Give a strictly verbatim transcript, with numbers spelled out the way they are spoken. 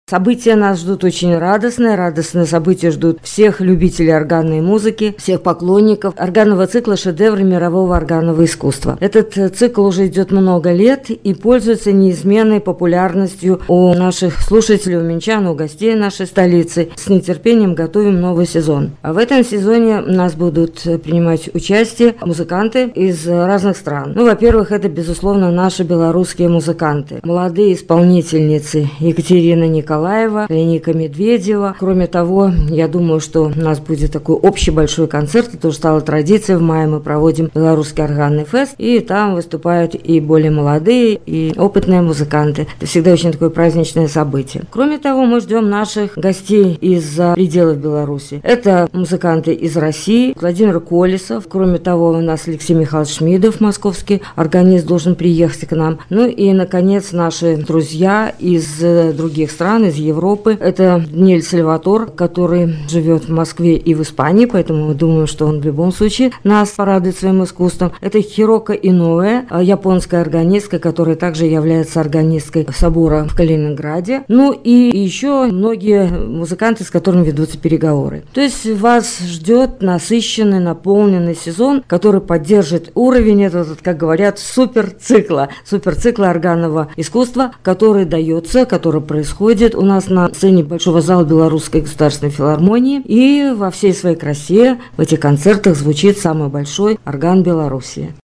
События нас ждут очень радостные. Радостные события ждут всех любителей органной музыки, всех поклонников органного цикла «Шедевры мирового органного искусства». Этот цикл уже идет много лет и пользуется неизменной популярностью у наших слушателей, у минчан, у гостей нашей столицы. С нетерпением готовим новый сезон. А в этом сезоне у нас будут принимать участие музыканты из разных стран. Ну, во-первых, это, безусловно, наши белорусские музыканты. Молодые исполнительницы Екатерина Николаева, Николаева, Ника Медведева. Кроме того, я думаю, что у нас будет такой общий большой концерт. Это уже стала традицией. В мае мы проводим Белорусский органный фест, и там выступают и более молодые, и опытные музыканты. Это всегда очень такое праздничное событие. Кроме того, мы ждем наших гостей из-за пределов Беларуси. Это музыканты из России, Владимир Колесов. Кроме того, у нас Алексей Михайлович Шмидов, московский органист, должен приехать к нам. Ну и, наконец, наши друзья из других стран, из Европы. Это Даниэль Сальватор, который живет в Москве и в Испании, поэтому мы думаем, что он в любом случае нас порадует своим искусством. Это Хирока Иноуэ, японская органистка, которая также является органисткой собора в Калининграде. Ну и еще многие музыканты, с которыми ведутся переговоры. То есть вас ждет насыщенный, наполненный сезон, который поддержит уровень этого, как говорят, суперцикла, суперцикла органного искусства, который дается, который происходит у нас на сцене Большого зала Белорусской государственной филармонии, и во всей своей красе в этих концертах звучит самый большой орган Беларуси.